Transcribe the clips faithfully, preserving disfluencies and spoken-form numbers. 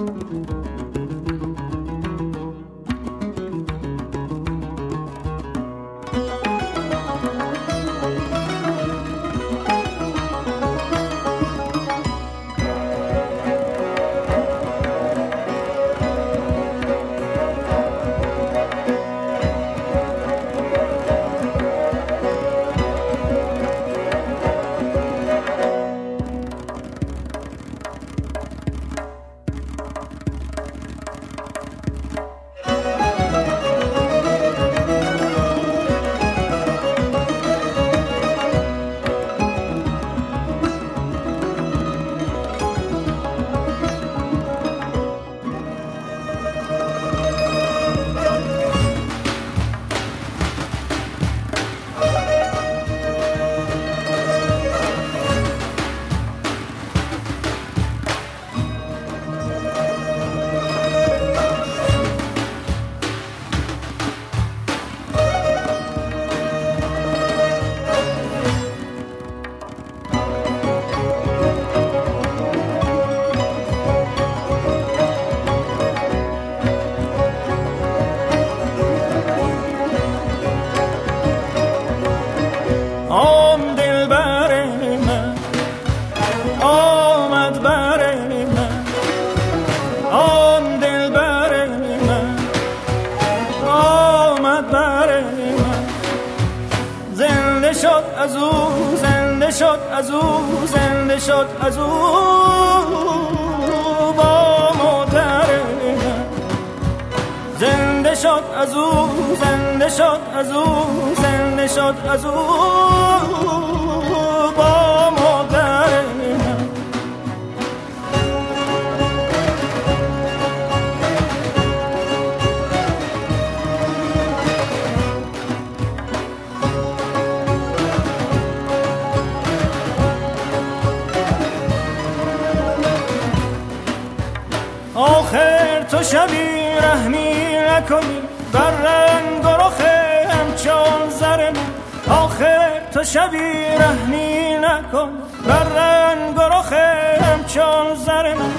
آخر تو شبی رحمی نکنی بر رنگ و رخ همچون زر من، آخر تو شبی رحمی نکن بر رنگ و رخ همچون زر من،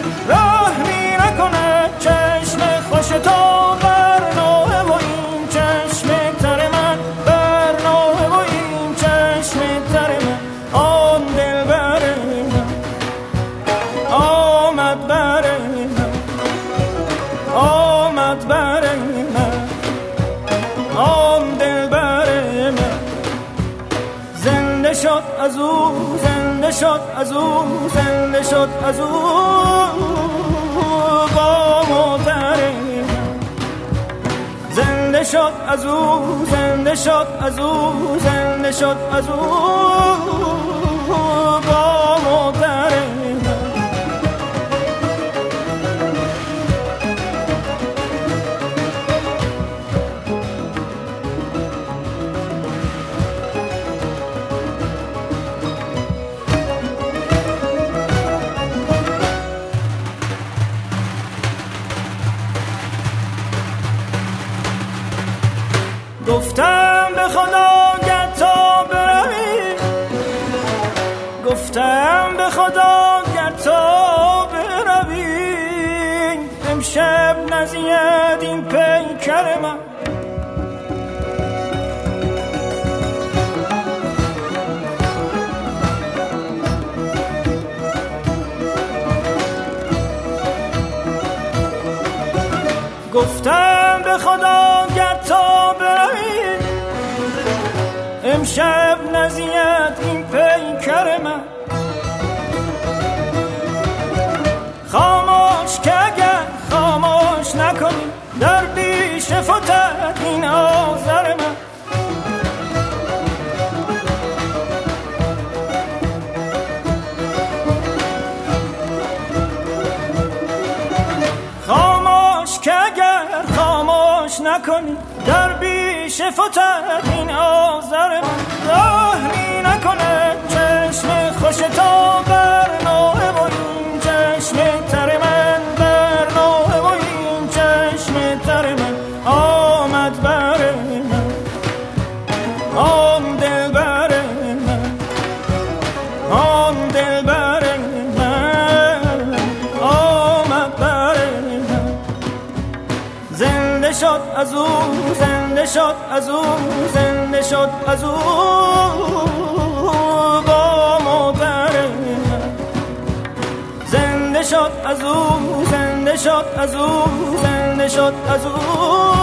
رحمی نکنه چشم خوش تو بر نوه و این چشم تر من، بر نوه و این چشم تر من. آن دل بر من آمد بر من، آمد بر من، آن دل بر من. زنده شد از او، زنده شد از او، زنده شد از او با مادر من. زنده شد از او، زنده شد از او، زنده شد از او با مادر من. گفتم به خدا گر تو بروی، گفتم به خدا گر تو بروی، امشب نزید این پیکر من. گفتم به خدا گر تو بروی، امشب نزید این پیکر من. خاموش که اگر خاموش نکنی در پیش فتد این آذر من. خاموش که اگر خاموش نکنی در پیش فتد این آذر من. رحمی نکنه چشم خوش تو بر نوه و این چشم تر من، بر نوه و این چشم تر من. آمد بر من آن دل بر من، آن دل بر من آمد بر من. شد از او زنده شد از او زنده شد از او با مادر زنده شد از او زنده شد از او زنده شد از او